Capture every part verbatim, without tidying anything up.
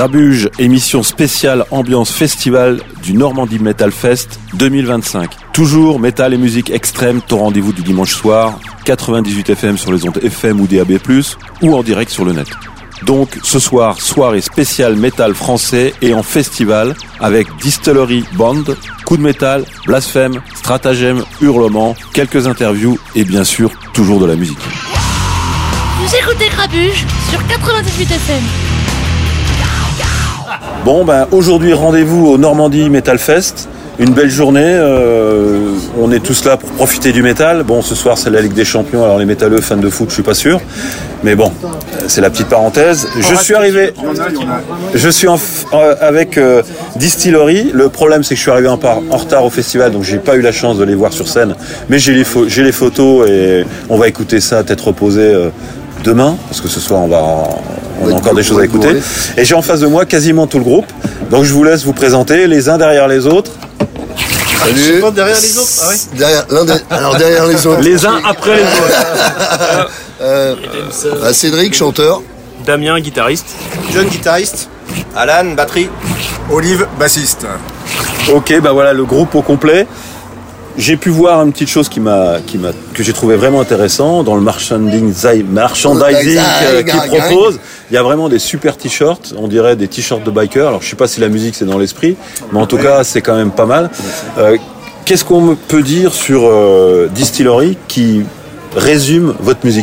Grabuge, émission spéciale ambiance festival du Normandie Metal Fest deux mille vingt-cinq. Toujours métal et musique extrême, ton rendez-vous du dimanche soir, quatre-vingt-dix-huit F M sur les ondes F M ou D A B plus, ou en direct sur le net. Donc ce soir, soirée spéciale métal français et en festival avec Distillery Band, Coup de métal, Blasphème, Stratagème, Hurlement, quelques interviews et bien sûr toujours de la musique. Vous écoutez Grabuge sur quatre-vingt-dix-huit F M. Bon ben aujourd'hui rendez-vous au Normandie Metal Fest. Une belle journée, euh, on est tous là pour profiter du métal. Bon, ce soir c'est la Ligue des Champions, alors les métalleux fans de foot, je suis pas sûr. Mais bon, c'est la petite parenthèse. Je suis arrivé, je suis en, euh, avec euh, Distillery. Le problème c'est que je suis arrivé en, par, en retard au festival, donc j'ai pas eu la chance de les voir sur scène. Mais j'ai les, fo- j'ai les photos et on va écouter ça tête reposée euh, demain, parce que ce soir on va... On a encore des choses à écouter. Et j'ai en face de moi quasiment tout le groupe. Donc je vous laisse vous présenter les uns derrière les autres. Salut. Je sais pas derrière les autres. Ah oui. Derrière, l'un de... Alors derrière les autres. Les uns après les autres. euh, euh, Cédric, chanteur. Damien, guitariste. John, guitariste. Alan, batterie. Olive, bassiste. Ok, bah voilà le groupe au complet. J'ai pu voir une petite chose qui m'a, qui m'a, que j'ai trouvé vraiment intéressant dans le merchandising, merchandising euh, qu'ils proposent. Il y a vraiment des super t-shirts, on dirait des t-shirts de bikers. Alors je sais pas si la musique c'est dans l'esprit, mais en tout cas c'est quand même pas mal. Euh, qu'est-ce qu'on peut dire sur euh, Distillery qui résume votre musique ?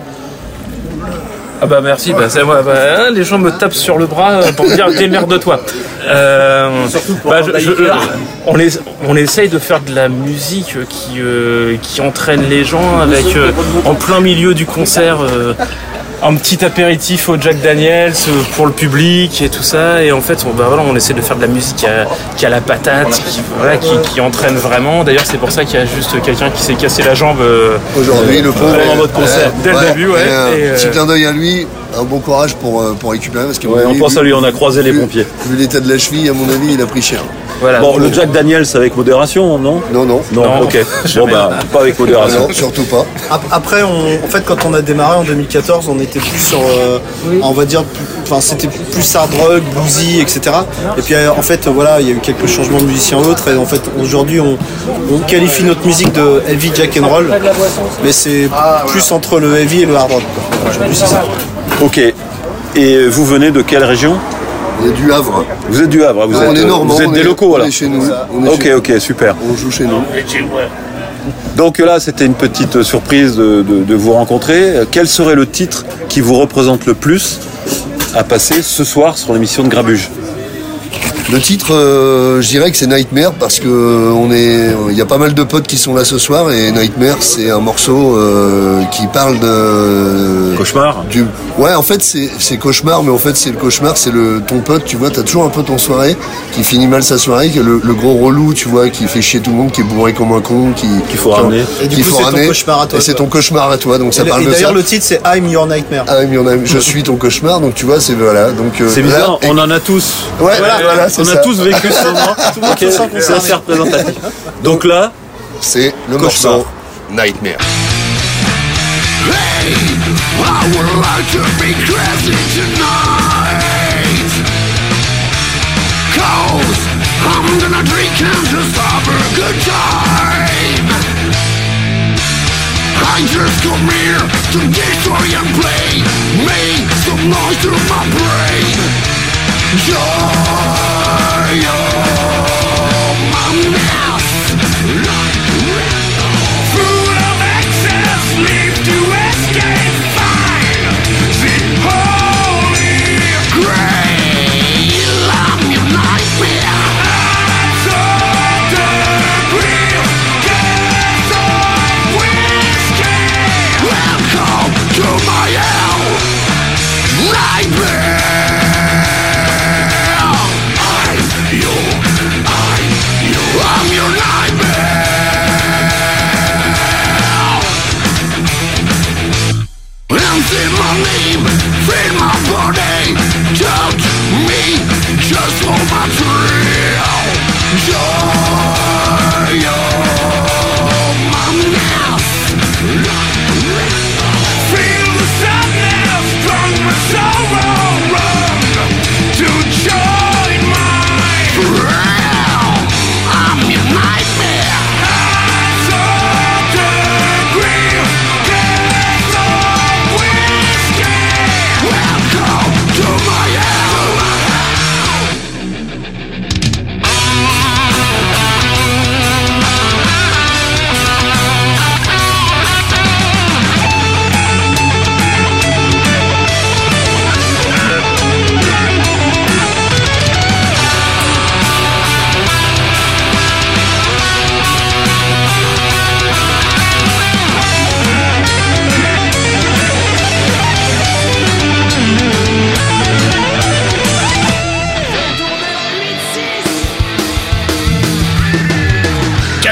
Ah bah merci, bah, c'est, bah, bah, les gens me tapent sur le bras pour me dire démerde-toi. Euh, bah, je, je, on, les, on essaye de faire de la musique qui, euh, qui entraîne les gens avec euh, en plein milieu du concert euh, un petit apéritif au Jack Daniels pour le public et tout ça. Et en fait, on, bah, voilà, on essaie de faire de la musique qui a, qui a la patate, qui, voilà, qui, qui entraîne vraiment. D'ailleurs, c'est pour ça qu'il y a juste quelqu'un qui s'est cassé la jambe euh, aujourd'hui, euh, le pauvre, pendant votre concert, euh, dès ouais, le début. Ouais, et, euh, et, euh, petit clin d'œil à lui. Un bon courage pour, pour récupérer parce que ouais, on pense à lui, on a croisé vu, les pompiers. Vu l'état de la cheville, à mon avis, il a pris cher. Voilà. Bon, le Jack Daniels avec modération, non ? Non, non. Non, non. Ok. Bon, bah, pas avec modération. Non, surtout pas. Après, on, en fait, quand on a démarré en deux mille quatorze, on était plus sur, euh, oui. on va dire, enfin, c'était plus hard rock, bluesy, et cetera. Et puis, en fait, voilà, il y a eu quelques changements de musiciens autres. Et en fait, aujourd'hui, on, on qualifie notre musique de heavy jack and roll, mais c'est plus entre le heavy et le hard rock. Aujourd'hui, c'est ça. Ok. Et vous venez de quelle région ? On est du Havre. Vous êtes du Havre, vous ah, êtes, on est normand, vous êtes on des est, locaux on là. Est chez nous. On est ok, chez ok, super. On joue chez nous. Donc là, c'était une petite surprise de, de, de vous rencontrer. Quel serait le titre qui vous représente le plus à passer ce soir sur l'émission de Grabuge ? Le titre, euh, je dirais que c'est Nightmare parce que on est, il y a pas mal de potes qui sont là ce soir et Nightmare c'est un morceau euh, qui parle de cauchemar. Du, ouais, en fait c'est, c'est cauchemar, mais en fait c'est le cauchemar, c'est le ton pote, tu vois, t'as toujours un peu ton soirée qui finit mal sa soirée, qui est le, le gros relou, tu vois, qui fait chier tout le monde, qui est bourré comme un con, qui qu'il faut ramener. Et du coup c'est ton cauchemar à toi. Et c'est ton cauchemar à toi, donc ça et parle et de ça. D'ailleurs le titre c'est I'm Your Nightmare. I'm Your Nightmare. Je suis ton cauchemar, donc tu vois, c'est voilà, donc. Euh, c'est bizarre, là, on en a tous. Ouais, voilà, voilà. On ça. a tous vécu ce moment. Okay, c'est assez représentatif. Donc là, c'est le cauchemar. Morceau Nightmare. Hey, I would like to be crazy tonight, 'cause I'm gonna drink and just have a good time. I just come here to destroy and play, make some noise through my brain. Joy, oh, my mouth. Full of excess, leave to escape fire. The holy grail, I'm your nightmare. I saw the grill, gas on whiskey. Welcome to my hell, nightmare.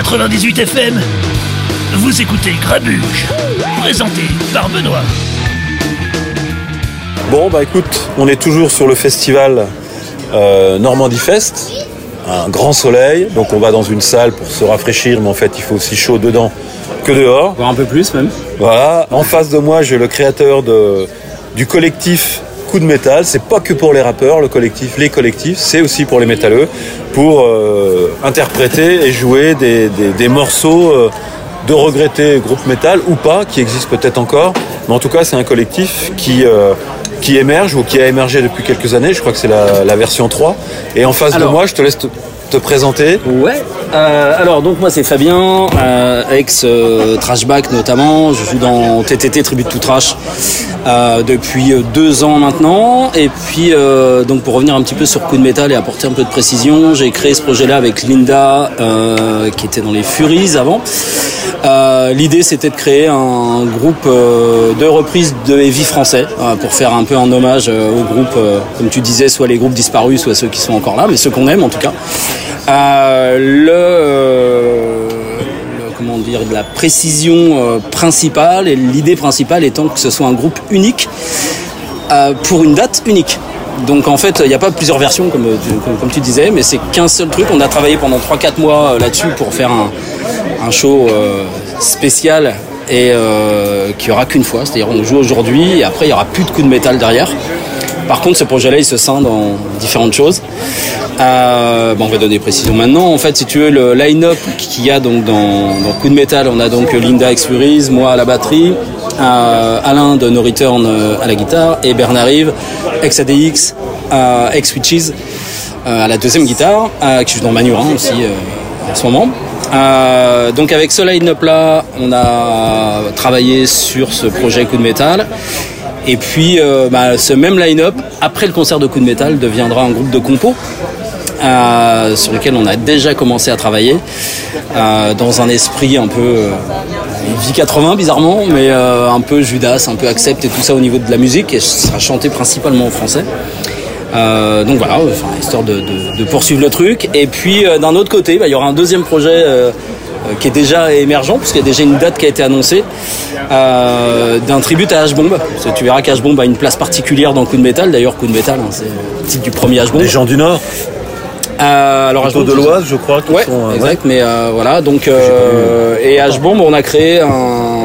quatre-vingt-dix-huit F M, vous écoutez Grabuge, présenté par Benoît. Bon bah écoute, on est toujours sur le festival euh, Normandie Fest, un grand soleil, donc on va dans une salle pour se rafraîchir, mais en fait il faut aussi chaud dedans que dehors. Voire un peu plus même. Voilà, en face de moi j'ai le créateur de, du collectif Coup de Métal. C'est pas que pour les rappeurs, le collectif, les collectifs, c'est aussi pour les métalleux, pour euh, interpréter et jouer des, des, des morceaux euh, de regrettés groupes métal ou pas, qui existent peut-être encore, mais en tout cas c'est un collectif qui... Euh, qui émerge ou qui a émergé depuis quelques années. Je crois que c'est la, la version trois. Et en face alors, de moi, je te laisse te, te présenter. Ouais. Euh, alors, donc moi, c'est Fabien, euh, ex euh, Trashback notamment. Je joue dans T T T, Tribute to Trash, euh, depuis deux ans maintenant. Et puis, euh, donc pour revenir un petit peu sur Coup de Métal et apporter un peu de précision, j'ai créé ce projet-là avec Linda, euh, qui était dans les Furies avant. Euh, l'idée, c'était de créer un groupe euh, de reprises de heavy français, euh, pour faire un peu un hommage euh, aux groupes, euh, comme tu disais, soit les groupes disparus, soit ceux qui sont encore là, mais ceux qu'on aime en tout cas. Euh, le, euh, le comment dire, de la précision euh, principale et l'idée principale étant que ce soit un groupe unique euh, pour une date unique. Donc en fait, il n'y a pas plusieurs versions comme tu, comme, comme tu disais, mais c'est qu'un seul truc. On a travaillé pendant trois quatre mois là-dessus pour faire un, un show euh, spécial et euh, qui aura qu'une fois. C'est-à-dire on joue aujourd'hui et après il n'y aura plus de coups de métal derrière. Par contre, ce projet-là, il se scinde en différentes choses. Euh, bon, on va donner précision maintenant. En fait, si tu veux, le line-up qu'il y a donc dans, dans Coup de Métal, on a donc Linda ex Furies, moi à la batterie, euh, Alain de No Return euh, à la guitare et Bernard Rive, ex A D X, euh, ex Witches euh, à la deuxième guitare, euh, qui joue dans Manurin aussi euh, en ce moment. Euh, donc avec ce line-up-là, on a travaillé sur ce projet Coup de Métal. Et puis, euh, bah, ce même line-up, après le concert de Coup de Métal, deviendra un groupe de compos euh, sur lequel on a déjà commencé à travailler euh, dans un esprit un peu euh, vie quatre-vingts bizarrement, mais euh, un peu Judas, un peu Accept et tout ça au niveau de la musique, et ce sera chanté principalement en français. Euh, donc voilà, enfin, histoire de, de, de poursuivre le truc. Et puis euh, d'un autre côté, bah, il y aura un deuxième projet euh, euh, qui est déjà émergent, puisqu'il y a déjà une date qui a été annoncée, euh, d'un tribut à H-Bomb. Parce que tu verras qu'H-Bomb a une place particulière dans Coup de Métal. D'ailleurs, Coup de Métal, hein, c'est le titre du premier H-Bomb. Les gens du Nord. Euh, alors H-Bomb de l'Oise, je crois. Ouais, sont, euh, exact. Ouais. Mais euh, voilà, donc euh, et H-Bomb, on a créé un,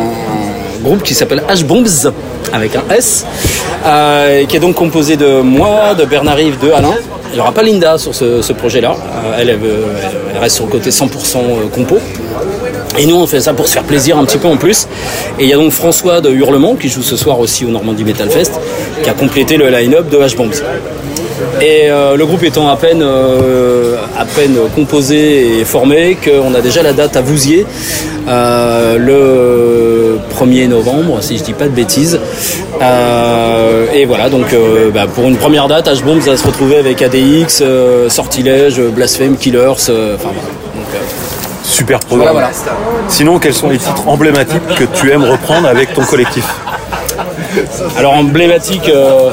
un groupe qui s'appelle H-Bombs avec un S, euh, qui est donc composé de moi, de Bernard Rive, de Alain. Il n'y aura pas Linda sur ce, ce projet-là. Euh, elle, elle, elle reste sur le côté cent pour cent compo. Et nous, on fait ça pour se faire plaisir un petit peu en plus. Et il y a donc François de Hurlement, qui joue ce soir aussi au Normandie Metal Fest, qui a complété le line-up de H-Bombs. Et euh, le groupe étant à peine, euh, à peine composé et formé, qu'on a déjà la date à Vouziers, euh, le premier novembre, si je dis pas de bêtises. Euh, et voilà, donc euh, bah, pour une première date, H-Bombs va se retrouver avec A D X, euh, Sortilège, Blasphème, Killers, euh, enfin voilà. Donc, euh, super programme. Voilà, voilà. Sinon, quels sont les titres emblématiques que tu aimes reprendre avec ton collectif? Alors emblématique, euh,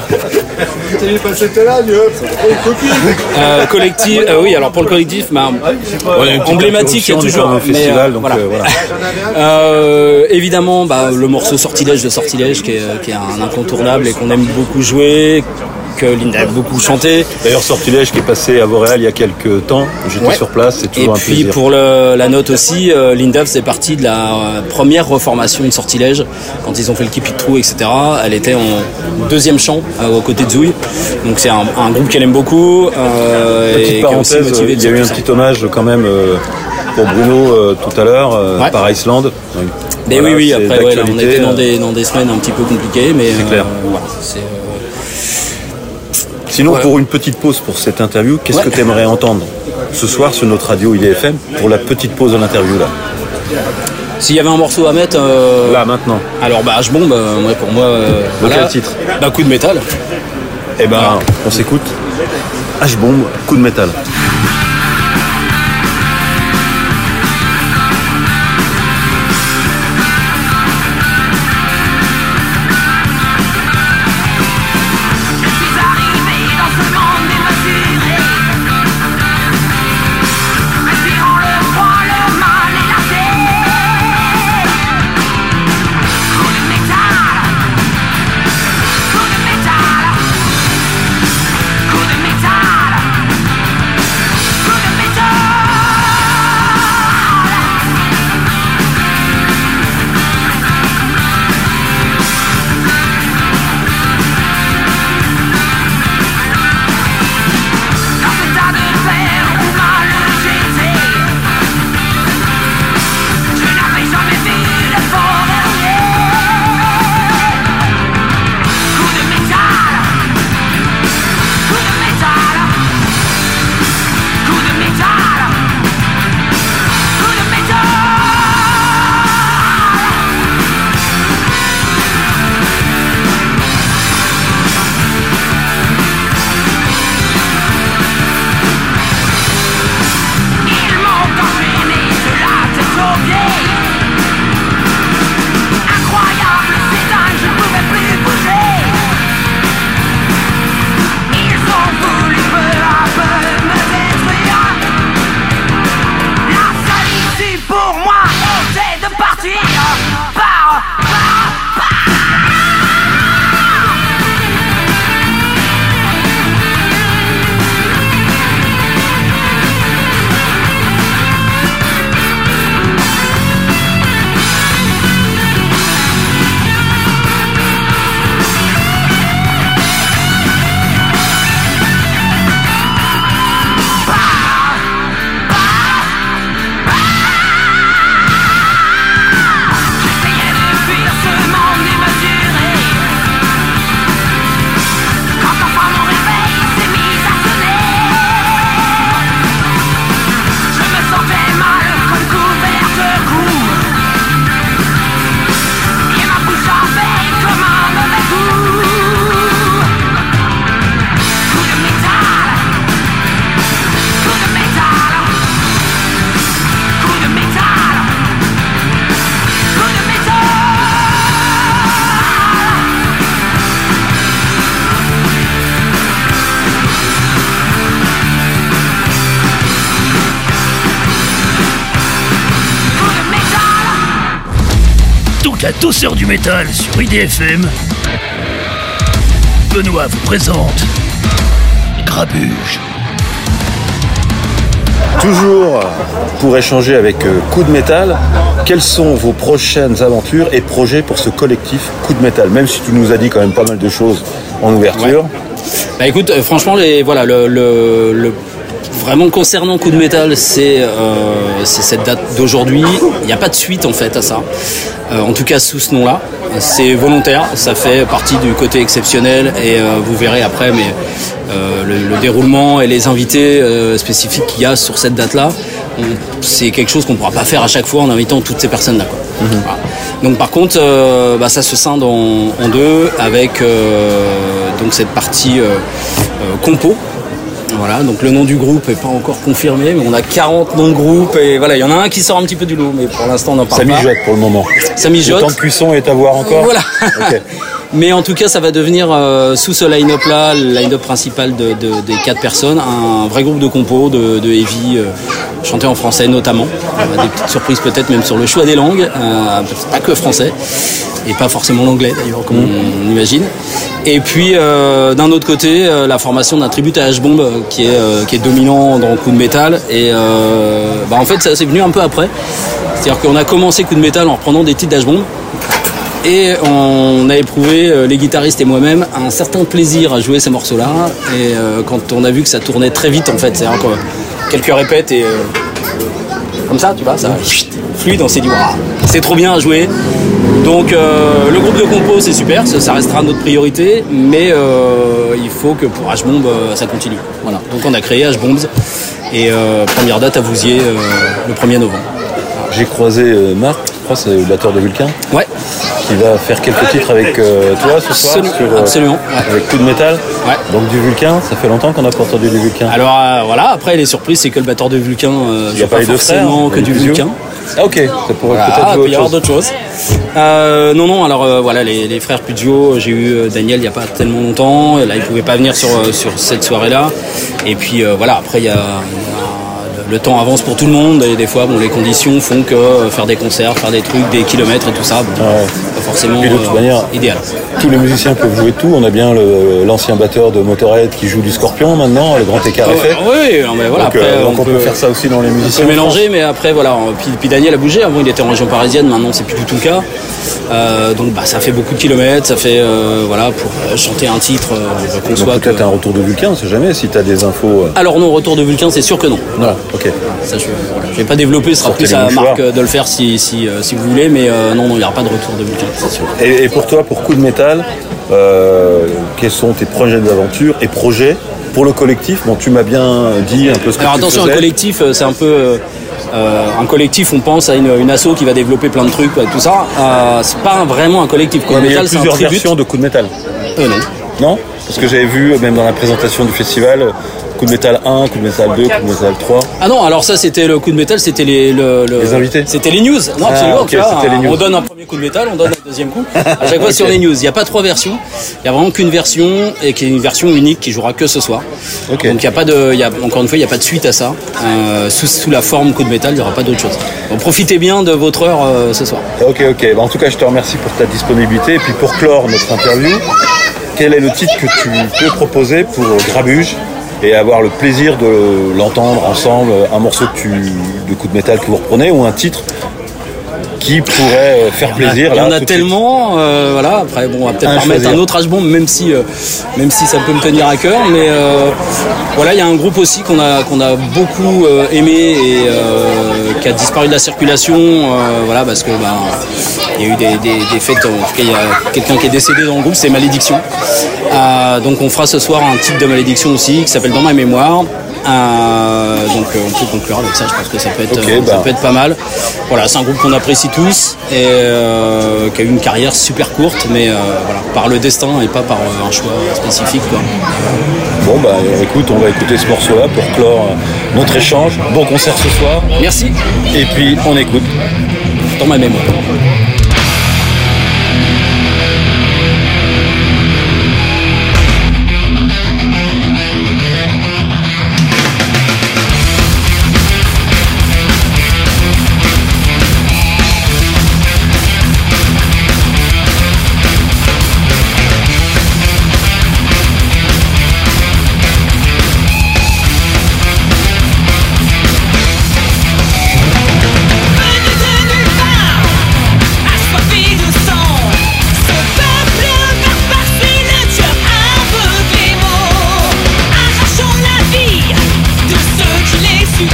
euh, collectif, euh, oui. Alors pour le collectif, bah, Ouais, emblématique, il y a toujours un festival, mais, euh, donc voilà. euh, voilà. Euh, évidemment, bah, le morceau Sortilège de Sortilège, qui est, qui est un incontournable et qu'on aime beaucoup jouer, que Linda a beaucoup chanté. D'ailleurs, Sortilège qui est passé à Vauréal il y a quelques temps, j'étais Ouais. sur place, c'est Et toujours un puis plaisir. pour le, la note aussi, euh, Linda faisait partie de la euh, première reformation de Sortilège quand ils ont fait le Keep It True, et cetera. Elle était en deuxième chant euh, aux côtés de Zouille. Donc c'est un, un groupe qu'elle aime beaucoup. Euh, et Petite qui a aussi parenthèse, motivé il de y a eu un sortir ça. petit hommage quand même euh, pour Bruno euh, tout à l'heure euh, Ouais. par Iceland. Donc, Mais voilà, oui, oui, c'est après ouais, là, on d'actualité, était dans euh, des, dans des semaines un petit peu compliquées, mais C'est clair. euh, voilà, c'est, euh, Sinon, Voilà. pour une petite pause pour cette interview, qu'est-ce Ouais. que tu aimerais entendre ce soir sur notre radio I D F M pour la petite pause de l'interview là? S'il y avait un morceau à mettre, euh, Là, maintenant. alors bah H-Bomb, euh, ouais, pour moi, euh, De voilà. quel titre? Bah Coup de Métal. Eh ben, on s'écoute. H-Bomb, Coup de Métal. Respirant le froid, le mal jusqu'à douze heures du métal sur I D F M. Benoît vous présente Grabuge. Toujours pour échanger avec Coup de Métal, quelles sont vos prochaines aventures et projets pour ce collectif Coup de Métal? Même si tu nous as dit quand même pas mal de choses en ouverture. Ouais. Bah écoute, euh, franchement, les, voilà, le, le, le, vraiment concernant Coup de Métal, c'est, euh, c'est cette date d'aujourd'hui. Il n'y a pas de suite en fait à ça. Euh, en tout cas sous ce nom-là. C'est volontaire, ça fait partie du côté exceptionnel et euh, vous verrez après, mais euh, le, le déroulement et les invités euh, spécifiques qu'il y a sur cette date-là, on, c'est quelque chose qu'on ne pourra pas faire à chaque fois en invitant toutes ces personnes-là. Quoi. Mm-hmm. Voilà. Donc par contre, euh, bah, ça se scinde en, en deux avec euh, donc cette partie euh, euh, compo. Voilà, donc le nom du groupe n'est pas encore confirmé, mais on a quarante noms de groupe et voilà, il y en a un qui sort un petit peu du lot, mais pour l'instant on n'en parle ça pas. Ça mijote pour le moment. Ça mijote. Le temps de cuisson est à voir encore. Voilà. Okay. Mais en tout cas, ça va devenir euh, sous ce line-up-là, le line-up principal de, de, des quatre personnes, un vrai groupe de compos, de, de heavy, euh, chanté en français notamment. On a des petites surprises peut-être même sur le choix des langues, euh, pas que français. Et pas forcément l'anglais d'ailleurs, comme mmh. on imagine. Et puis euh, d'un autre côté, euh, la formation d'un tribut à H-Bomb euh, qui est euh, qui est dominant dans Coup de Métal. Et euh, bah en fait, ça c'est venu un peu après. C'est-à-dire qu'on a commencé Coup de Métal en reprenant des titres d'H-Bomb. Et on a éprouvé, euh, les guitaristes et moi-même, un certain plaisir à jouer ces morceaux-là. Et euh, quand on a vu que ça tournait très vite en fait, c'est-à-dire que quelques répètes et euh, comme ça, tu vois, ça fluide. On s'est dit, waouh, c'est trop bien à jouer. Donc euh, le groupe de compo c'est super, ça, ça restera notre priorité, mais euh, il faut que pour H-Bomb euh, ça continue. Voilà. Donc on a créé H-Bombs et euh, première date à Vouziers euh, le premier novembre. J'ai croisé euh, Marc, je crois c'est le batteur de Vulcain. Ouais. Qui va faire quelques titres avec euh, toi ce soir. Absolument. Sur, euh, Absolument. Ouais. Avec Coup de Métal. Ouais. Donc du Vulcain, ça fait longtemps qu'on n'a pas entendu du Vulcain. Alors euh, voilà, après les surprises c'est que le batteur de Vulcain euh, il n'y a pas, pas forcément frères, que du Vulcain. Ah ok, ça pourrait voilà, peut-être jouer il peut y avoir d'autres choses. Euh, non, non, alors euh, voilà, les, les frères Puggio, j'ai eu euh, Daniel il n'y a pas tellement longtemps, là il ne pouvait pas venir sur, euh, sur cette soirée-là. Et puis euh, voilà, après il y a, y a le temps avance pour tout le monde et des fois bon, les conditions font que euh, faire des concerts, faire des trucs, des kilomètres et tout ça, bon, ouais. pas forcément de toute euh, manière, idéal. Tous les musiciens peuvent jouer de tout. On a bien le, l'ancien batteur de Motorhead qui joue du Scorpion maintenant, le grand écart est fait. Oui, non, mais voilà, donc, après, euh, donc on, on peut, peut faire ça aussi dans les musiciens. On peut mélanger, mais après voilà. Puis, puis Daniel a bougé. Avant il était en région parisienne, maintenant c'est plus du tout le cas. Euh, donc bah, ça fait beaucoup de kilomètres, ça fait euh, voilà pour chanter un titre euh, qu'on soit. Peut-être que... un retour de Vulcain, on sait jamais si tu as des infos. Euh... Alors non, retour de Vulcain, c'est sûr que non. Voilà, ok. Ça, je, voilà. je vais pas développer, ce sera plus à Marc de le faire si, si, euh, si vous voulez, mais euh, non, non, il n'y aura pas de retour de Vulcain, c'est sûr. Et, et pour toi, pour Coup de Métal, euh, quelles sont tes prochaines aventures et projets pour le collectif? Bon, tu m'as bien dit un peu ce que Alors tu attention, faisais. un collectif, c'est un peu. Euh, un collectif, on pense à une, une asso qui va développer plein de trucs, tout ça. Euh, c'est pas un, vraiment un collectif. Coup Ouais, de mais il y a Métal, c'est un plusieurs tribut. versions de Coup de Métal. Euh, non. Non? Parce que j'avais vu, même dans la présentation du festival, Coup de Métal un, Coup de Métal deux, Coup de Métal trois. Ah non, alors ça c'était le Coup de Métal, c'était les, le, le, les invités. C'était les news. Non, absolument. Ah, okay, tu vois, c'était les news. On donne un premier coup de métal, on donne un deuxième coup. À chaque fois okay. Sur les news. Il n'y a pas trois versions. Il n'y a vraiment qu'une version et qui est une version unique qui jouera que ce soir. Okay. Donc il y a pas de, il y a, encore une fois, il n'y a pas de suite à ça. Euh, sous, sous la forme Coup de Métal, il n'y aura pas d'autre chose. Donc profitez bien de votre heure euh, ce soir. Ok, ok. Bah, en tout cas, je te remercie pour ta disponibilité. Et puis pour clore notre interview, quel est le titre que tu peux proposer pour Grabuge et avoir le plaisir de l'entendre ensemble, un morceau que tu, de Coup de Métal que vous reprenez ou un titre qui pourrait faire il y a, plaisir. Il y en là, a tellement, euh, voilà. Après, bon, on va peut-être un pas remettre choisir. un autre H-Bomb, même si, euh, même si ça peut me tenir à cœur. Mais euh, voilà, il y a un groupe aussi qu'on a, qu'on a beaucoup euh, aimé et euh, qui a disparu de la circulation, euh, voilà, parce que bah, il y a eu des, des, des fêtes. En tout cas, il y a quelqu'un qui est décédé dans le groupe, c'est Malédiction. Euh, donc, on fera ce soir un titre de Malédiction aussi qui s'appelle Dans ma mémoire. Euh, donc euh, on peut conclure avec ça, je pense que ça peut être, okay, euh, bah. ça peut être pas mal. Voilà, c'est un groupe qu'on apprécie tous et euh, qui a eu une carrière super courte, mais euh, voilà, par le destin et pas par euh, un choix spécifique, quoi. Bon bah écoute, on va écouter ce morceau-là pour clore notre échange. Bon concert ce soir. Merci. Et puis on écoute Dans ma mémoire.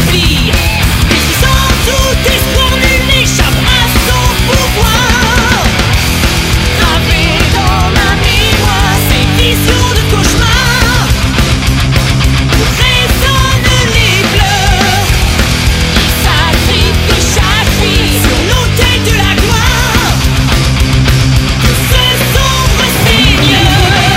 pire. Sans tout espoir, nul n'échappe à son pouvoir. Gravé dans ma mémoire, ces visions de cauchemar. Résonnent les pleurs. Ils sacrifient chaque vie sur l'autel de la gloire. De ce sombre Seigneur.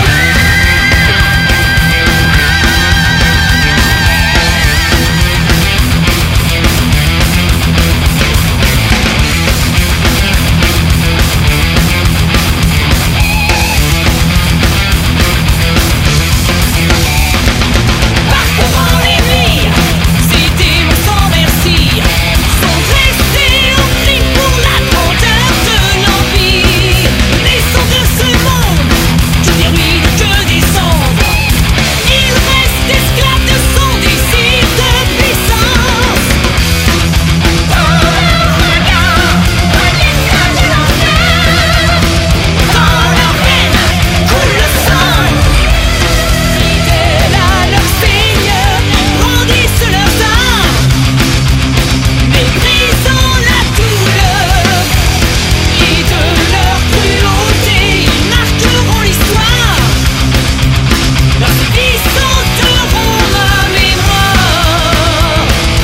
Parcourant les murs, ces démons sans merci sont restés au crime pour la grandeur de l'empire. Les sons de ce monde, que des ruines, que des cendres. Ils restent esclaves de son désir de puissance. Dans leur regard, un message de l'enfer. Dans leurs veines coule le sang. Fidèles à leur Seigneur, ils brandissent leurs armes. Méprisant la douleur et de leur cruauté, ils marqueront l'histoire. Leurs vies sentiront ma mémoire.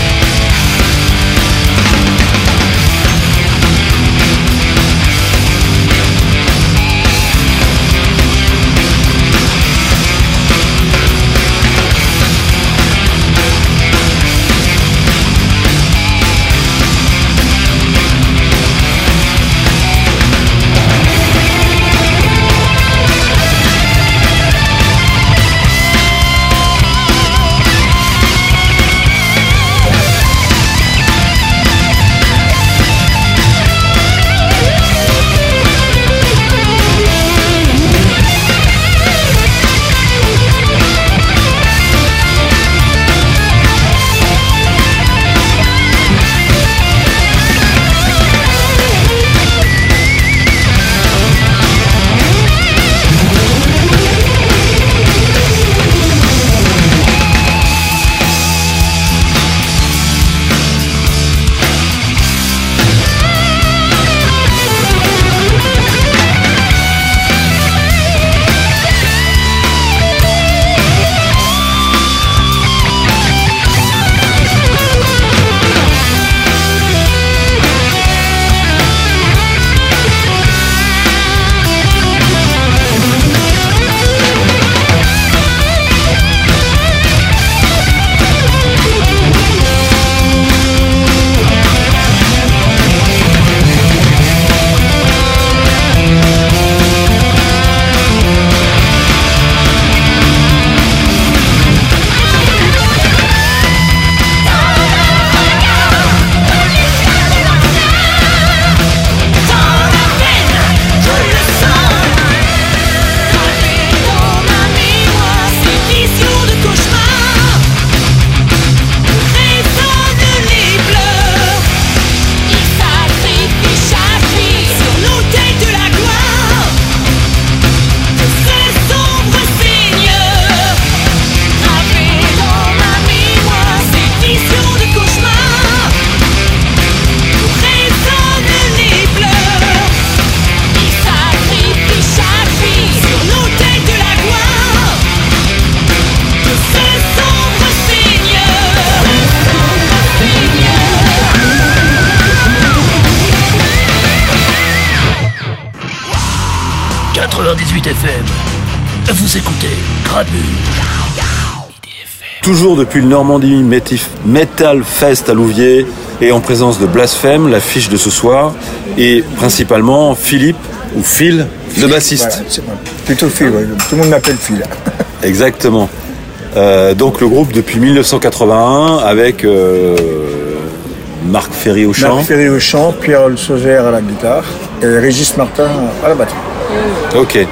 quatre-vingt-dix-huit F M. Vous écoutez Grabuge. Toujours depuis le Normandie Métif- Metal Fest à Louviers et en présence de Blasphème, l'affiche de ce soir, et principalement Philippe ou Phil, le bassiste. Voilà, c'est moi. Plutôt Phil, ouais. Tout le monde m'appelle Phil. Exactement. Euh, donc le groupe depuis dix-neuf cent quatre-vingt-un avec euh, Marc Ferry au chant. Marc Ferry au chant, Pierre Le Sauvert à la guitare et Régis Martin à la batterie. Ok.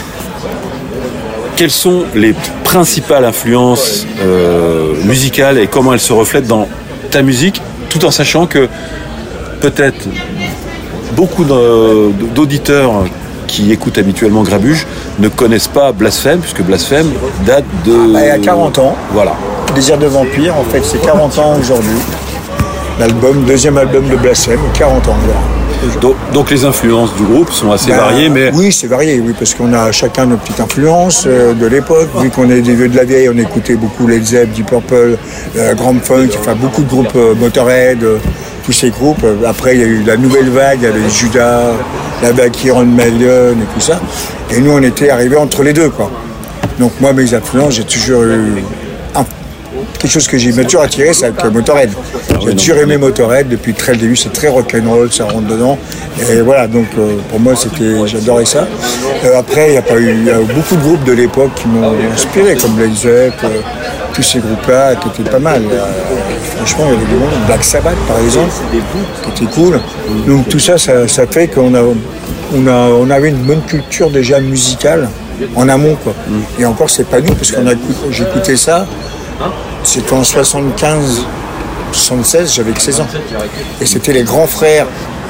Quelles sont les principales influences euh, musicales et comment elles se reflètent dans ta musique, tout en sachant que peut-être beaucoup d'auditeurs qui écoutent habituellement Grabuge ne connaissent pas Blasphème, puisque Blasphème date de... Ah, il y a quarante ans. Voilà. Désir de vampire, en fait, c'est quarante ans aujourd'hui. L'album, deuxième album de Blasphème, quarante ans. Voilà. Donc, donc les influences du groupe sont assez Ben, variées, mais Oui, c'est varié, oui, parce qu'on a chacun nos petites influences euh, de l'époque. Vu qu'on est des vieux de la vieille, on écoutait beaucoup Led Zepp, Deep Purple, euh, Grand Funk, enfin beaucoup de groupes, euh, Motorhead, euh, tous ces groupes. Après, il y a eu la nouvelle vague, il y avait Judas, la vague Iron Maiden et tout ça. Et nous, on était arrivés entre les deux, quoi. Donc moi, mes influences, j'ai toujours eu un- quelque chose que j'ai m'a toujours attiré, c'est avec Motorhead. J'ai toujours aimé Motorhead depuis très le début, c'est très rock'n'roll, ça rentre dedans. Et voilà, donc euh, pour moi, c'était, j'adorais ça. Euh, après, il y a pas eu, il y a eu beaucoup de groupes de l'époque qui m'ont inspiré, comme Led Zepp, euh, tous ces groupes-là qui étaient pas mal. Euh, franchement, il y avait des bons, Black Sabbath par exemple, qui était cool. Donc tout ça, ça, ça fait qu'on a, on a, on avait une bonne culture déjà musicale en amont, quoi. Et encore, c'est pas nous, parce qu'on a, écouté- j'écoutais ça. C'était en soixante-quinze, soixante-seize, j'avais que seize ans. Et c'était les grands frères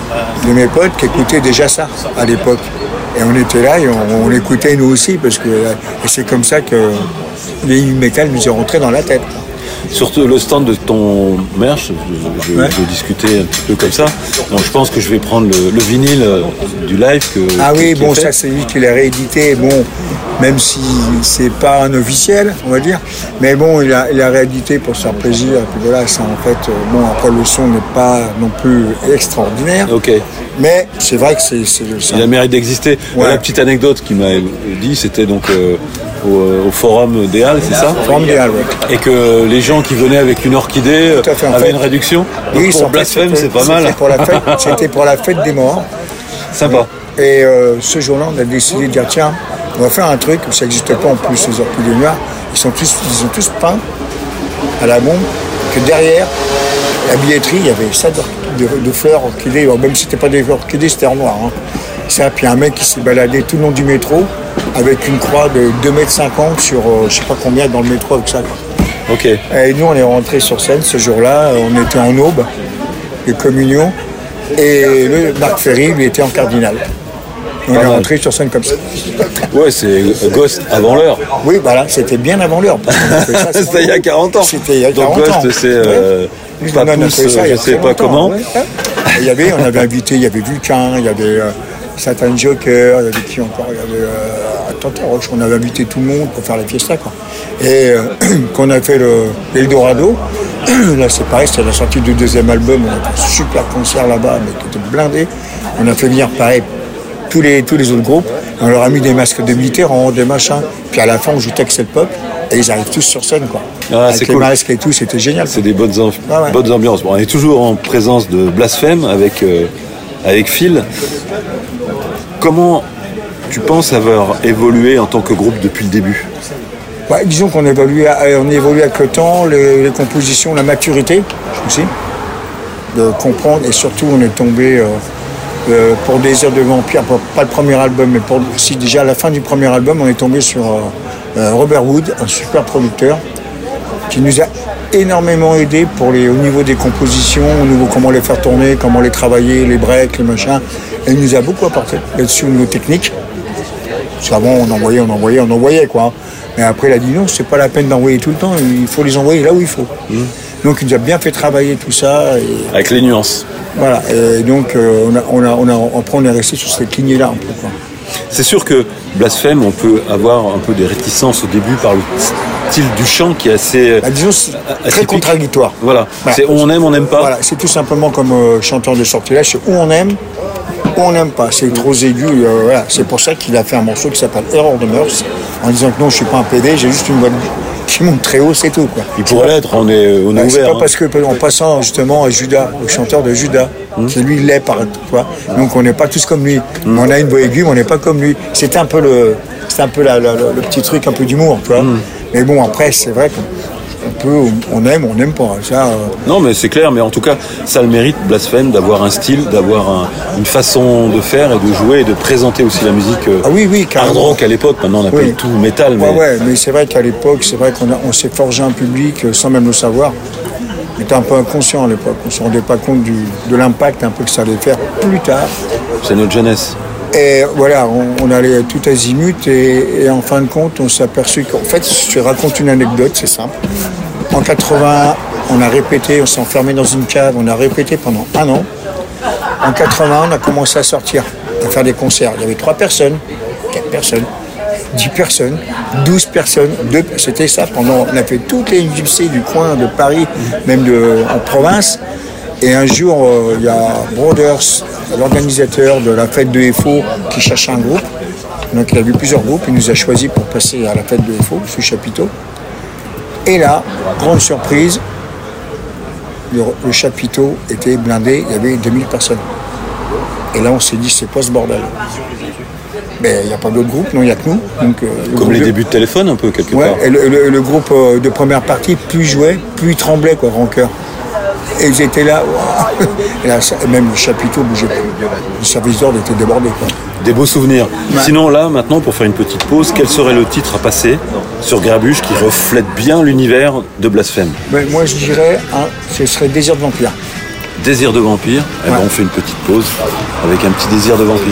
de mes potes qui écoutaient déjà ça à l'époque. Et on était là et on, on l'écoutait nous aussi, parce que et c'est comme ça que les metal nous est rentré dans la tête. surtout le stand de ton merch, je, je, Ouais. je discutais un petit peu comme ça. Donc je pense que je vais prendre le, le vinyle euh, du live que. Ah oui, qui est bon, fait. ça c'est lui qui l'a réédité, bon, même si c'est pas un officiel, on va dire, mais bon, il a, il a réédité pour se faire plaisir, et puis voilà, ça en fait, euh, bon, après le son n'est pas non plus extraordinaire, Ok. mais c'est vrai que c'est... c'est ça. Il a mérite d'exister. Ouais. La petite anecdote qu'il m'a dit, c'était donc euh, au, au forum des Halles, c'est ça Forum des Halles, ouais. Et que les gens qui venaient avec une orchidée Tout à fait, en avaient fait. une réduction. Donc Oui, pour en fait, Blasphème, c'était- c'est pas mal. C'était pour la fête, c'était pour la fête des morts. Sympa. Et euh, ce jour-là, on a décidé de dire tiens, on va faire un truc, ça n'existe pas en plus, les orchidées noires. Ils sont tous, ils ont tous peint à la bombe que derrière la billetterie, il y avait ça de, de- de fleurs orchidées. Alors, même si c'était pas des fleurs orchidées, c'était en noir. Hein. Ça, puis un mec qui s'est baladé tout le long du métro avec une croix de deux mètres cinquante sur euh, je sais pas combien dans le métro avec ça, quoi. Ok. Et nous, on est rentrés sur scène ce jour-là. On était en aube, les communions. Et le Marc Ferry, lui, était en cardinal. On Pas est mal. rentré sur scène comme ça. Ouais, c'est Ghost avant l'heure. Oui, voilà, c'était bien avant l'heure. parce qu'on a fait ça, C'était il y a quarante ans. C'était il y a Donc quarante ans. Ghost, c'est euh, Oui. pas Non, on a pouce, fait ça il y je a sais très pas longtemps, comment. ouais. Il y avait, on avait invité, il y avait Vulcain, il y avait euh, Satan Joker, il y avait qui encore, il y avait euh, Tante Roche, on avait invité tout le monde pour faire la fiesta, quoi. Et euh, quand on a fait le l'Eldorado, là c'est pareil, c'était la sortie du deuxième album, on a fait un super concert là-bas, mais qui était blindé. On a fait venir pareil tous les, tous les autres groupes, on leur a mis des masques de Mitterrand, des machins, puis à la fin on joue Texel Pop, et ils arrivent tous sur scène, quoi. Ah, Avec c'est les cool. masques et tout, c'était génial. C'est des bonnes, am- Ah ouais. bonnes ambiances. Bon, on est toujours en présence de Blasphème avec, euh, avec Phil. Comment tu penses avoir évolué en tant que groupe depuis le début? Ouais, disons qu'on évolue, à- on évolue avec le temps, les, les compositions, la maturité aussi, de comprendre, et surtout on est tombé euh, euh, pour Désir de vampire, pour- pas le premier album, mais pour si déjà à la fin du premier album, on est tombé sur euh, euh, Robert Wood, un super producteur, qui nous a énormément aidé pour les, au niveau des compositions, au niveau comment les faire tourner, comment les travailler, les breaks, les machins, et il nous a beaucoup apporté là-dessus au niveau technique. Parce qu'avant, on envoyait, on envoyait, on envoyait, quoi. Mais après, il a dit non, c'est pas la peine d'envoyer tout le temps, il faut les envoyer là où il faut. Donc, il nous a bien fait travailler tout ça. Et Avec les nuances. voilà. Et donc, euh, on a, on a, on a, après, on est resté sur cette lignée-là, un peu, quoi. C'est sûr que Blasphème, on peut avoir un peu des réticences au début par le style du chant qui est assez. Bah, disons, c'est très atypique. contradictoire. Voilà. Voilà. C'est on aime, on n'aime pas. Voilà, c'est tout simplement comme euh, chanteur de sortilège, c'est où on aime, où on n'aime pas. C'est trop aigu. euh, voilà. C'est pour ça qu'il a fait un morceau qui s'appelle Erreur de mœurs, en disant que non, je suis pas un P D, j'ai juste une voix qui monte très haut, c'est tout, quoi. Il pourrait l'être, on est, on est Bah, c'est ouvert. pas hein. parce que en passant justement à Judas, au chanteur de Judas, qui lui l'est par toi. Donc on n'est pas tous comme lui. On a une voix aiguë, mais on n'est pas comme lui. C'était un peu le, c'est un peu la- la- la- le petit truc un peu d'humour, tu vois. Mais bon après c'est vrai qu'on peut, on aime, on n'aime pas. Ça, euh, Non, mais c'est clair, mais en tout cas, ça a le mérite, Blasphème, d'avoir un style, d'avoir un- une façon de faire et de jouer et de présenter aussi la musique euh, ah oui oui hard carrément. rock à l'époque. Maintenant, on appelle Oui. tout métal, mais Ouais, ouais, mais c'est vrai qu'à l'époque, c'est vrai qu'on a- on s'est forgé un public euh, sans même le savoir. On était un peu inconscient à l'époque. On ne se rendait pas compte du, de l'impact un peu que ça allait faire plus tard. c'est notre jeunesse. Et voilà, on, on allait tout azimut et, et en fin de compte, on s'est aperçu qu'en fait, je te raconte une anecdote, c'est simple. En quatre-vingt-un, on a répété, on s'est enfermé dans une cave, on a répété pendant un an. En quatre-vingt-un, on a commencé à sortir, à faire des concerts. Il y avait trois personnes, quatre personnes, dix personnes, douze personnes, deux, c'était ça pendant, on a fait toutes les U C du coin de Paris, même de, en province. Et un jour, euh, il y a Brothers, l'organisateur de la fête de F O, qui cherchait un groupe. Donc il a vu plusieurs groupes, il nous a choisis pour passer à la fête de F O, sous chapiteau. Et là, grande surprise, le, le chapiteau était blindé, il y avait deux mille personnes. Et là, on s'est dit, c'est quoi ce bordel? Ben, il n'y a pas d'autres groupes, non, il n'y a que nous. Donc, euh, Comme les de... débuts de téléphone, un peu, quelque ouais, part. Et le, le, le groupe euh, de première partie, plus il jouait, plus il tremblait, quoi, Rancœur. Et ils étaient là, wow. Et là, même le chapiteau bougeait plus. Le service d'ordre était débordé, quoi. Des beaux souvenirs. Ouais. Sinon, là, maintenant, pour faire une petite pause, quel serait le titre à passer sur Grabuge qui reflète bien l'univers de Blasphème? Ben, moi, je dirais, hein, ce serait Désir de vampire. Désir de vampire. Eh Ouais. ben, on fait une petite pause avec un petit désir de vampire.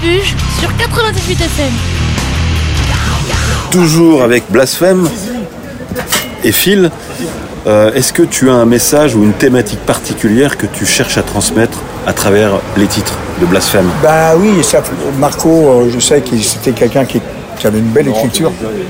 Grabuge sur quatre-vingt-dix-huit F M. Toujours avec Blasphème et Phil, euh, est-ce que tu as un message ou une thématique particulière que tu cherches à transmettre à travers les titres de Blasphème? Bah oui, ça, Marco, euh, je sais que c'était quelqu'un qui, qui avait une belle écriture,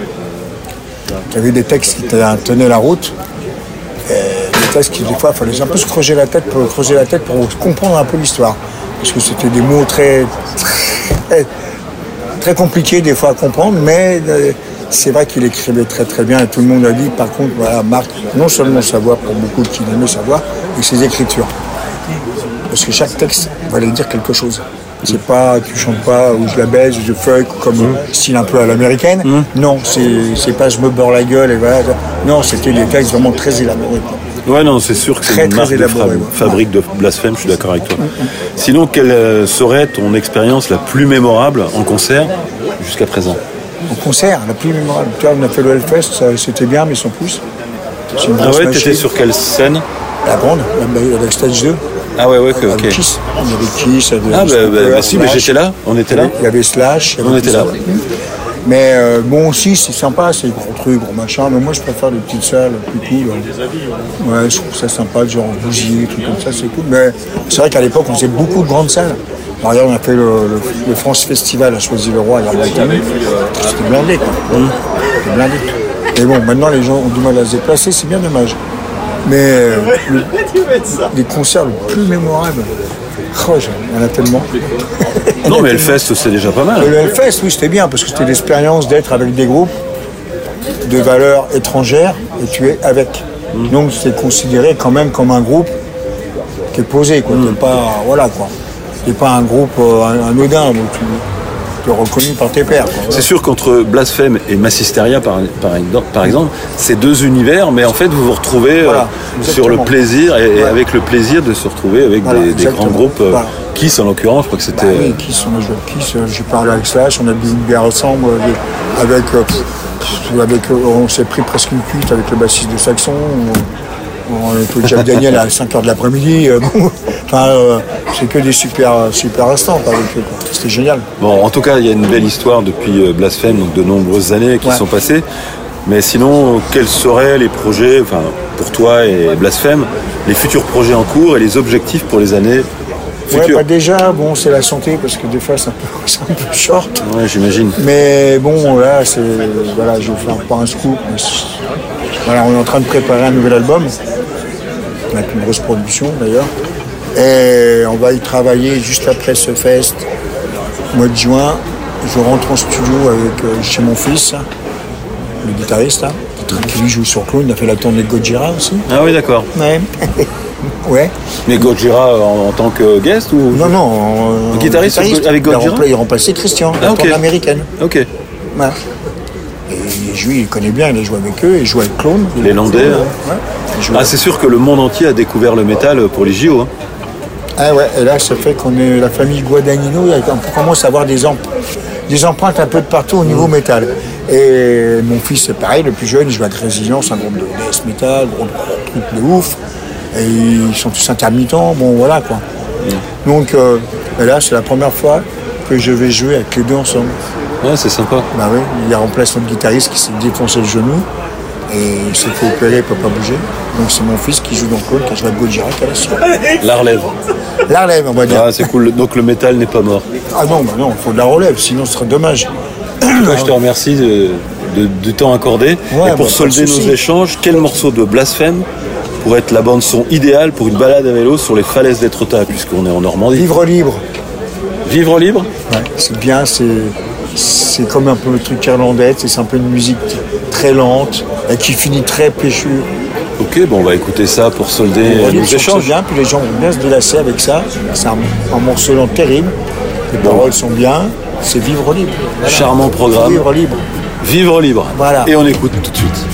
qui avait des textes qui tenaient la route. Et des textes qui, des fois, il fallait un peu se creuser la tête pour, creuser la tête pour comprendre un peu l'histoire. Parce que c'était des mots très, très, très compliqués des fois à comprendre, mais euh, c'est vrai qu'il écrivait très très bien et tout le monde a dit, par contre, voilà, Marc, non seulement sa voix, pour beaucoup qui aimaient sa voix, mais ses écritures. Parce que chaque texte va dire quelque chose. C'est pas, tu chantes pas ou je la baise, je fuck, comme mmh. style un peu à l'américaine. Mmh. Non, c'est, c'est pas je me beurre la gueule et voilà. Non, c'était des textes vraiment très élaborés. Ouais, non, c'est sûr que c'est très, une marque très élaboré, de fra- ouais. fabrique de Blasphème, je suis d'accord avec toi. Mmh. Sinon, quelle euh, serait ton expérience la plus mémorable en concert jusqu'à présent? En concert, la plus mémorable. Tu vois, on a fait le Hellfest, ça, c'était bien, mais sans plus. C'est une ah ouais, machine. T'étais sur quelle scène? La grande, la, la stage deux. Ah ouais, ouais, ok. Avec Kiss. Il y avait Kiss, il y avait ah bah, bah, bah si, mais j'étais là, on était là. Il y avait Slash. Il y avait on était là. Mais euh, bon, aussi, c'est sympa, c'est gros trucs, gros machin. Mais moi, je préfère les petites salles, plus cool. Ouais, je trouve ça sympa, genre bougie, trucs comme ça, c'est cool. Mais c'est vrai qu'à l'époque, on faisait beaucoup de grandes salles. Alors, regarde, on a fait le, le, le France Festival à Choisy-le-Roi, il y a longtemps. C'était blindé, quoi. Mmh. C'était blindé. Et bon, maintenant, les gens ont du mal à se déplacer, c'est bien dommage. Mais euh, le, les concerts les plus mémorables, oh, il y en a tellement. Non, mais Hellfest, c'est déjà pas mal. Le Hellfest, oui, c'était bien, parce que c'était l'expérience d'être avec des groupes de valeurs étrangères et tu es avec. Mmh. Donc, c'est considéré quand même comme un groupe qui est posé, quoi. Mmh. T'es pas, voilà, quoi. T'es pas un groupe euh, anodin, où tu es reconnu par tes pairs. Quoi, voilà. C'est sûr qu'entre Blasphème et Massisteria, par, par, par exemple, c'est deux univers, mais en fait, vous vous retrouvez voilà, euh, sur le plaisir et, et ouais. avec le plaisir de se retrouver avec voilà, des, des grands groupes. Euh, voilà. Kiss, en l'occurrence, je crois que c'était. Bah oui, Kiss, on a joué avec Kiss. J'ai parlé avec Slash, on a bu une bière ensemble. Avec, euh, avec, on s'est pris presque une cuite avec le bassiste de Saxon. On, on, Jack Daniel à cinq heures de l'après-midi. Euh, enfin, euh, c'est que des super, super instants avec eux. C'était génial. Bon, en tout cas, il y a une belle histoire depuis Blasphème, donc de nombreuses années qui ouais. sont passées. Mais sinon, quels seraient les projets, enfin, pour toi et Blasphème, les futurs projets en cours et les objectifs pour les années futures? Ouais, bah déjà, bon, c'est la santé, parce que des fois, c'est un peu, c'est un peu short. Ouais, j'imagine. Mais bon, là, c'est, voilà, je vais faire pas un scoop. Mais voilà, on est en train de préparer un nouvel album, avec une grosse production d'ailleurs. Et on va y travailler juste après ce fest, au mois de juin. Je rentre en studio avec, euh, chez mon fils, le guitariste, hein, qui lui joue sur Clone. Il a fait la tournée de Gojira aussi. Ah oui, d'accord. Ouais. ouais. Mais Gojira en, en tant que guest ou non, non, en, guitariste, guitariste avec Gojira. Il a remplacé Christian, la ah, okay. tournée américaine. Ok. Ouais. Et il, joue, il connaît bien, il a joué avec eux, il joue avec Clone. Les Landais. Ouais. Ah, c'est sûr que le monde entier a découvert le métal pour les J O. Hein. Ah ouais, et là, ça fait qu'on est la famille Guadagnino, on commence à avoir des, emp- des empreintes un peu de partout au niveau mmh. métal. Et mon fils, c'est pareil, le plus jeune, il joue avec Résilience, un groupe de death metal, gros truc de ouf. Et ils sont tous intermittents, bon voilà quoi. Mmh. Donc euh, là, c'est la première fois que je vais jouer avec les deux ensemble. Ouais, c'est sympa. Bah oui, il remplace notre guitariste qui s'est défoncé le genou. Et il s'est fait opérer, il ne peut pas bouger. Donc c'est mon fils qui joue dans le col, qui a joué avec Gojira, qui a la suite. La relève. La relève, on va dire. Ah, c'est cool, donc le métal n'est pas mort. Ah non, bah non, il faut de la relève, sinon ce serait dommage. En tout cas, je te remercie de, de, du temps accordé. Ouais, et pour bah, solder nos échanges, quel morceau de Blasphème pourrait être la bande-son idéale pour une balade à vélo sur les falaises d'Étretat, puisqu'on est en Normandie? Vivre libre. Vivre libre? Ouais, c'est bien, c'est... C'est comme un peu le truc irlandais, c'est un peu une musique très lente et qui finit très péchu. Ok, bon on va écouter ça pour solder bon, nos échanges. Bien, puis les gens vont bien se délasser avec ça. C'est un, un morceau lent terrible. Les bon. paroles sont bien. C'est vivre libre. Voilà. Charmant programme. Vivre libre. Vivre libre. Voilà. Et on écoute tout de suite.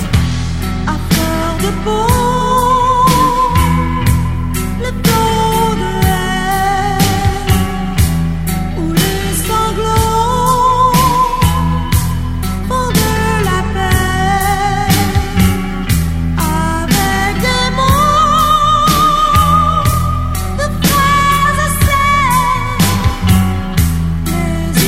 Les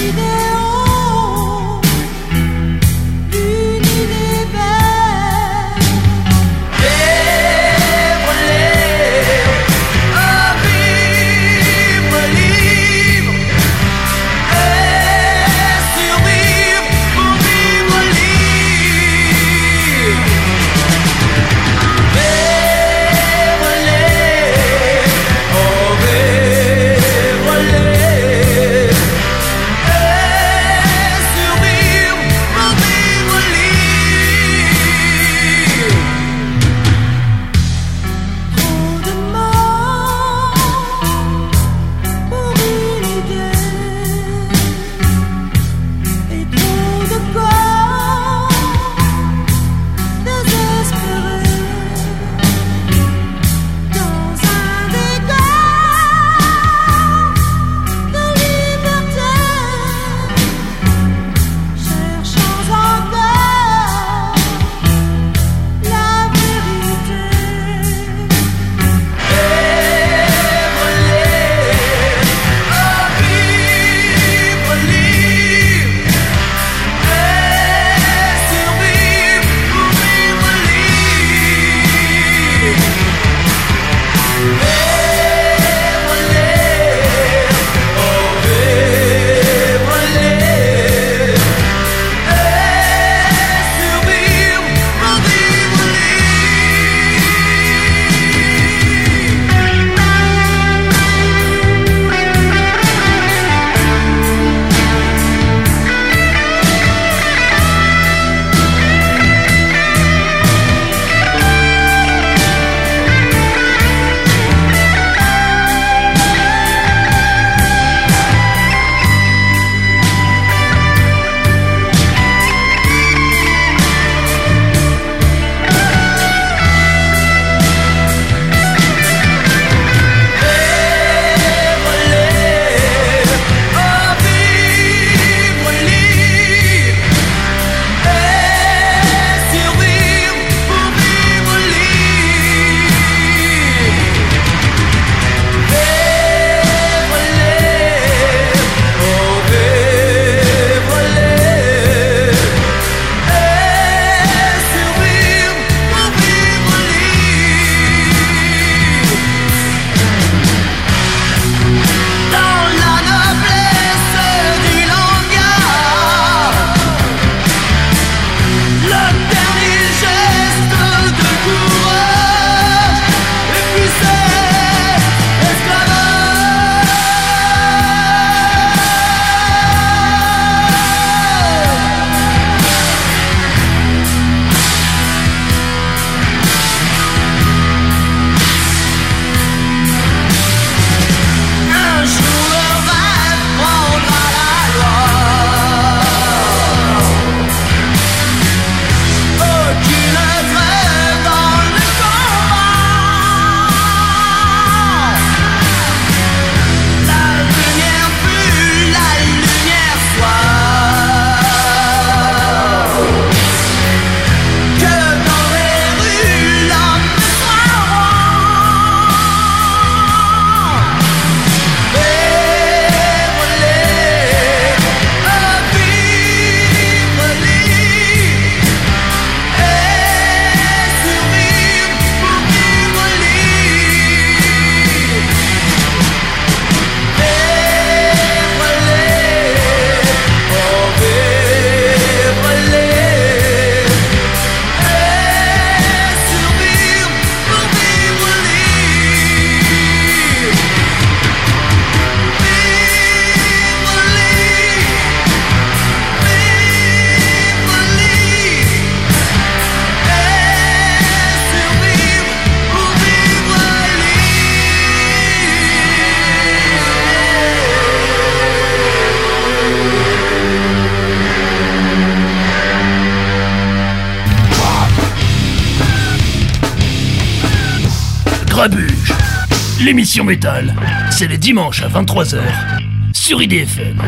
Grabuge, l'émission métal, c'est les dimanches à vingt-trois heures sur I D F M.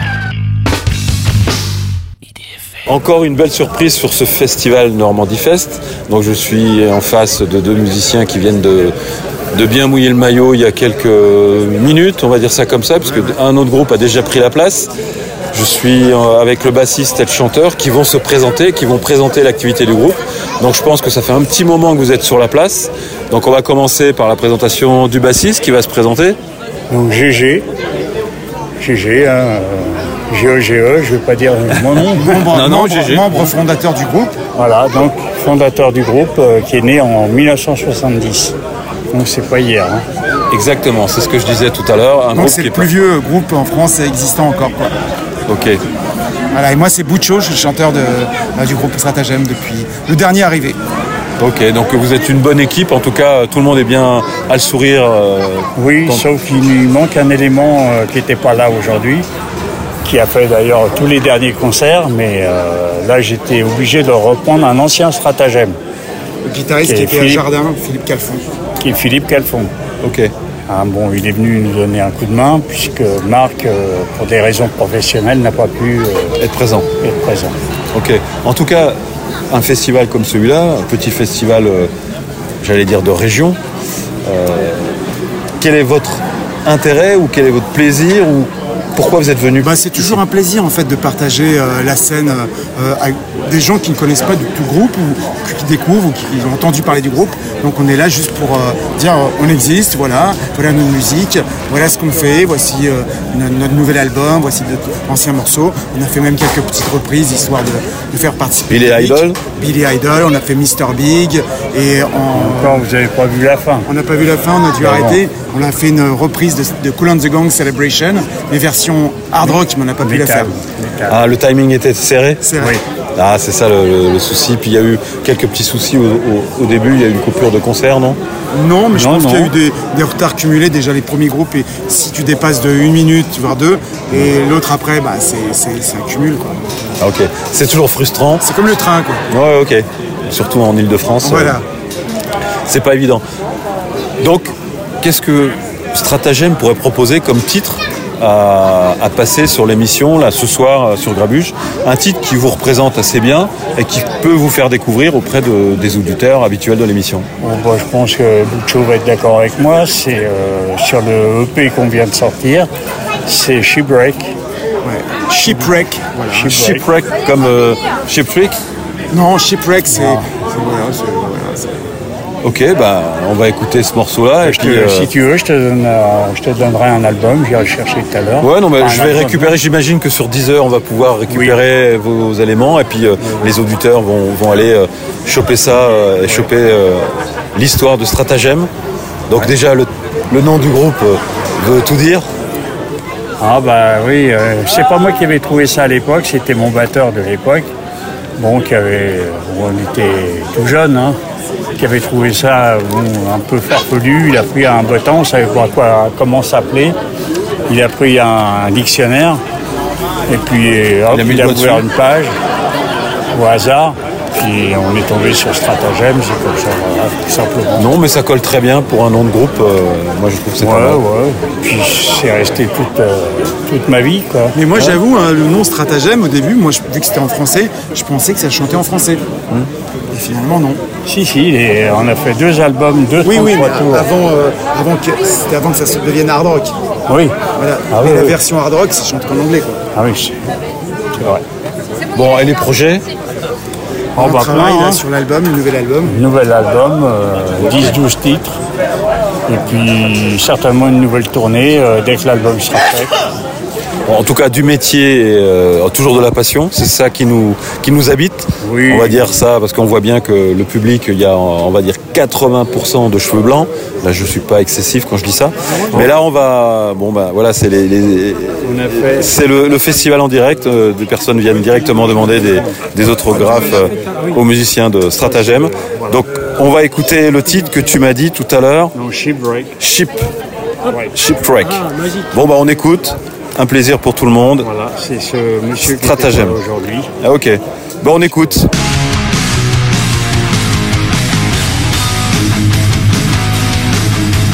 Encore une belle surprise sur ce festival Normandie Fest. Donc je suis en face de deux musiciens qui viennent de, de bien mouiller le maillot il y a quelques minutes, on va dire ça comme ça, puisque un autre groupe a déjà pris la place. Je suis avec le bassiste et le chanteur qui vont se présenter, qui vont présenter l'activité du groupe. Donc je pense que ça fait un petit moment que vous êtes sur la place. Donc on va commencer par la présentation du bassiste qui va se présenter. Donc G G, G G, hein, G E G E, je ne vais pas dire mon nom. membre, non, non, membre, G G. membre fondateur du groupe. Voilà, donc fondateur du groupe euh, qui est né en dix-neuf cent soixante-dix. Donc c'est pas hier. Hein. Exactement, c'est ce que je disais tout à l'heure. Un Donc groupe c'est qui le est plus vieux groupe en France existant encore, quoi. Ok. Voilà, et moi c'est Butcho, je suis le chanteur de, euh, du groupe Stratagem depuis le dernier arrivé. Ok, donc vous êtes une bonne équipe. En tout cas, tout le monde est bien à le sourire. euh, Oui, quand- sauf qu'il lui manque un élément euh, qui n'était pas là aujourd'hui, qui a fait d'ailleurs tous les derniers concerts, mais euh, là j'étais obligé de reprendre un ancien stratagème, Le guitariste Qui qui est était à Philippe. Jardin, Philippe Calfon. qui est Philippe Calfon. Ok. Ah, bon, il est venu nous donner un coup de main, puisque Marc, euh, pour des raisons professionnelles, n'a pas pu euh, Être présent. être présent. Ok. En tout cas, un festival comme celui-là, un petit festival, euh, j'allais dire de région, euh, quel est votre intérêt ou quel est votre plaisir ou pourquoi vous êtes venu? Bah, c'est toujours un plaisir en fait de partager euh, la scène euh, avec des gens qui ne connaissent pas du tout le groupe ou qui découvrent ou qui ont entendu parler du groupe. Donc on est là juste pour euh, dire euh, on existe, voilà, voilà notre musique, voilà ce qu'on fait, voici euh, notre, notre nouvel album, voici d'autres anciens morceaux. On a fait même quelques petites reprises histoire de, de faire participer. Billy le public. Idol. Billy Idol, on a fait mister Big et en, Encore, vous n'avez pas vu la fin. on n'a pas vu la fin, on a dû Ah arrêter. On a fait une reprise de, de Kool and the Gang Celebration, les versions hard rock, mais on n'a pas pu la faire. Ah, le timing était serré. C'est vrai. Ah, c'est ça le, le- le souci. Puis il y a eu quelques petits soucis au, au- au début. Il y a eu une coupure de concert, non? Non, mais je Non, pense qu'il y a non. eu des, des retards cumulés déjà les premiers groupes et si tu dépasses de une minute voire deux et l'autre après, bah c'est c'est ça accumule quoi. Ah, ok. C'est toujours frustrant. C'est comme le train quoi. Ouais, ok. Surtout en Ile-de-France. Voilà. euh, c'est pas évident. Donc, qu'est-ce que Stratagem pourrait proposer comme titre à, à passer sur l'émission là ce soir euh, sur Grabuge? Un titre qui vous représente assez bien et qui peut vous faire découvrir auprès de- des auditeurs habituels de l'émission. Bon, bah, je pense que Butcho va être d'accord avec moi. C'est euh, sur le E P qu'on vient de sortir. C'est Shipwreck. Ouais. Shipwreck. Voilà. Shipwreck comme euh, Shipwreck. Non, Shipwreck c'est c'est- voilà, c'est- voilà, c'est- Ok, bah on va écouter ce morceau-là. Et Je te- puis, euh, Si tu veux, je te, donne, euh, je te donnerai un album. J'irai le chercher tout à l'heure. Ouais, non, mais Enfin, je un vais album. récupérer. J'imagine que sur dix heures, on va pouvoir récupérer vos éléments et puis euh, les auditeurs vont, vont aller euh, choper ça euh, et choper euh, l'histoire de Stratagem. Donc déjà le, le nom du groupe euh, veut tout dire. Ah bah oui, euh, c'est pas moi qui avais trouvé ça à l'époque, c'était mon batteur de l'époque. Bon, qui avait, on était tout jeune, hein, qui avait trouvé ça bon, un peu farfelu. Il a pris un bottin, on ne savait pas quoi, comment s'appeler. Il a pris un, un dictionnaire et puis hop, Il a mis il le a doigt ouvert dessus. une page au hasard. Puis on est tombé sur Stratagem, c'est comme ça, voilà, tout simplement. Non, mais ça colle très bien pour un nom de groupe. euh, moi, je trouve que c'est pas Ouais, mal. ouais. Puis c'est resté toute, euh, toute ma vie, quoi. Mais moi Ouais. j'avoue, hein, le nom Stratagem au début, moi je- vu que c'était en français, je pensais que ça chantait en français. Et finalement non. Si, si, et on a fait deux albums, deux Oui, oui, mais trente-trois tours. avant, euh, avant que, c'était avant que ça se devienne hard rock. Oui. Voilà. Ah Mais oui, la oui. version hard rock, ça chante qu'en anglais quoi. Ah oui, c'est c'est vrai. Bon, et les projets? On bah, travaille plein, là, hein. sur l'album, le nouvel album. Nouvel album, euh, dix douze titres. Et puis certainement une nouvelle tournée euh, dès que l'album sera fait. Bon, en tout cas, du métier, et, euh, toujours de la passion, c'est ça qui nous, qui nous habite. Oui. On va dire ça parce qu'on voit bien que le public, il y a, on va dire, quatre-vingts pour cent de cheveux blancs. Là, je suis pas excessif quand je dis ça. Mais là, on va, bon, bah, voilà, c'est les, les- On a fait c'est le, le festival en direct. euh, des personnes viennent directement demander des, des autographes euh, aux musiciens de Stratagem. Donc, on va écouter le titre que tu m'as dit tout à l'heure. non, Shipwreck. Ship, Ouais. Shipwreck. Ah, magique. Bon, bah, on écoute. Un plaisir pour tout le monde. Voilà, c'est ce monsieur qui Stratagem. était là aujourd'hui. Ah, ok. Bon, on écoute. Thank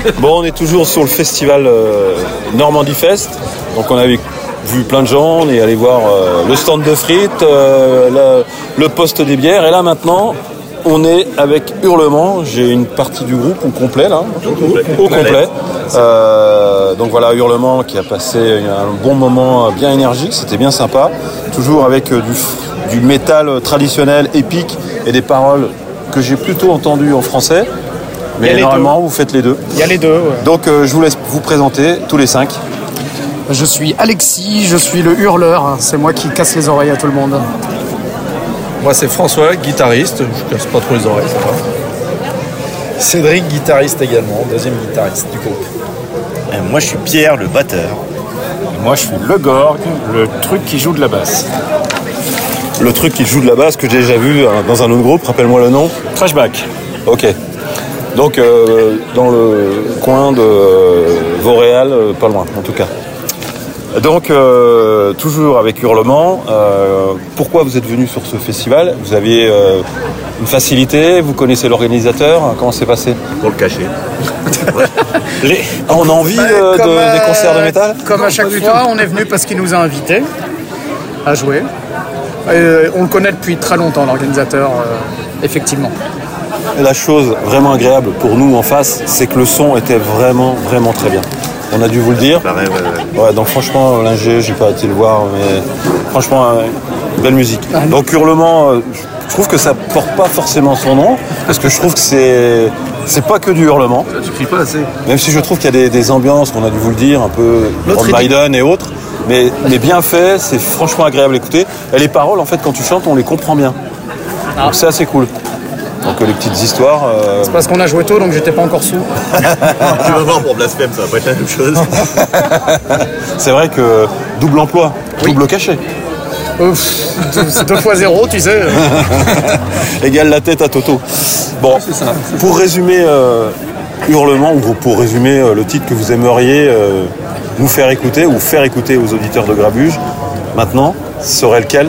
Bon, on est toujours sur le festival euh, Normandie Fest. Donc on avait vu plein de gens, on est allé voir euh, le stand de frites, euh, la- le poste des bières. Et là maintenant, on est avec Hurlement. J'ai une partie du groupe au complet là. Au complet. Euh, donc voilà, Hurlement qui a passé un bon moment bien énergique, c'était bien sympa. Toujours avec euh, du, du métal traditionnel, épique et des paroles que j'ai plutôt entendues en français. Il y a Mais les normalement, vous faites les deux. Il y a les deux. Ouais. Donc euh, je vous laisse vous présenter tous les cinq. Je suis Alexis, je suis le hurleur. C'est moi qui casse les oreilles à tout le monde. Moi c'est François, guitariste, je casse pas trop les oreilles, ça va. Cédric, guitariste également, deuxième guitariste du groupe. Et moi je suis Pierre, le batteur. Moi je suis le Gorg, le truc qui joue de la basse. Le truc qui joue de la basse que j'ai déjà vu hein, dans un autre groupe, rappelle-moi le nom. Trashback. Ok. Donc euh, dans le coin de euh, Vauréal, euh, pas loin en tout cas. Donc euh, toujours avec Hurlement, euh, pourquoi vous êtes venu sur ce festival? Vous aviez euh, une facilité, vous connaissez l'organisateur, comment c'est passé? Pour le cacher. Les... Ah, on a envie euh, Comme, de- euh, des concerts de métal? Comme à chaque fois, on est venu parce qu'il nous a invités à jouer. Euh, on le connaît depuis très longtemps, l'organisateur, euh, effectivement. Et la chose vraiment agréable pour nous en face, c'est que le son était vraiment, vraiment très bien. On a dû vous le dire. Pareil, ouais, ouais. Ouais, donc franchement, l'ingé, j'ai pas été le voir, mais franchement, euh, belle musique. Donc Hurlement, euh, je trouve que ça porte pas forcément son nom, parce que je trouve que c'est c'est pas que du hurlement. Tu cries pas assez. Même si je trouve qu'il y a des, des ambiances, on a dû vous le dire, un peu L'autre, Ron il dit- Maiden et autres, mais, mais bien fait, c'est franchement agréable à écouter. Et les paroles, en fait, quand tu chantes, on les comprend bien. Donc c'est assez cool. Donc euh, les petites histoires. euh, C'est parce qu'on a joué tôt, donc j'étais pas encore sous. Tu vas voir pour Blasphème, ça va pas être la même chose. c'est vrai que double emploi, double cachet. Euh, C'est deux fois zéro, tu sais. Égale la tête à Toto. Bon, pour résumer euh, Hurlement, ou pour résumer euh, le titre que vous aimeriez euh, nous faire écouter ou faire écouter aux auditeurs de Grabuge, maintenant, serait lequel?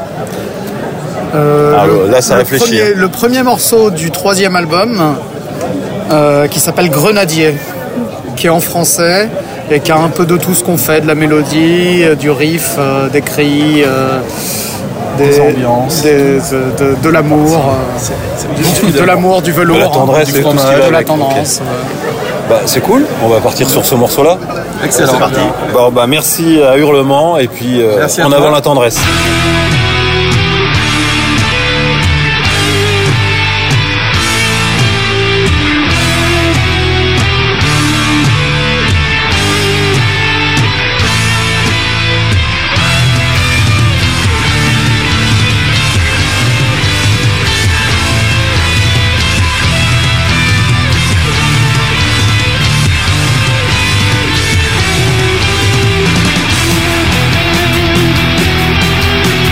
Euh, Ah, le- là, ça le réfléchit, premier- hein. Le premier morceau du troisième album, euh, qui s'appelle Grenadier, qui est en français et qui a un peu de tout ce qu'on fait, de la mélodie, euh, du riff, euh, des cris, euh, des, ambiances. des- de, de- de l'amour, euh, de l'amour, du velours, De la tendresse du et tout ce qui fromage, va de la avec, ok. tendance. euh. Bah, c'est cool, on va partir sur ce morceau-là. Excellent. C'est parti. Bon, bah, merci à Hurlement et puis euh, Merci à en toi. avant la tendresse. Grenadier,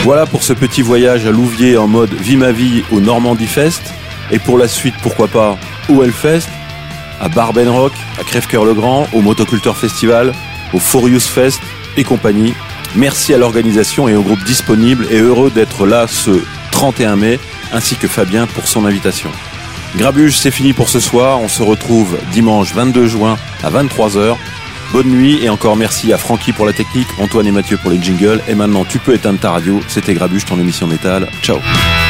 Voilà pour ce petit voyage à Louviers en mode Vie ma vie au Normandie Fest. Et pour la suite, pourquoi pas au Hellfest, à Barbenrock, à Crèvecoeur-le-Grand, au Motoculteur Festival, au Forious Fest et compagnie. Merci à l'organisation et au groupe disponible et heureux d'être là ce trente et un mai, ainsi que Fabien pour son invitation. Grabuge, c'est fini pour ce soir. On se retrouve dimanche vingt-deux juin à vingt-trois heures. Bonne nuit et encore merci à Francky pour la technique, Antoine et Mathieu pour les jingles. Et maintenant, tu peux éteindre ta radio. C'était Grabuge, ton émission métal. Ciao.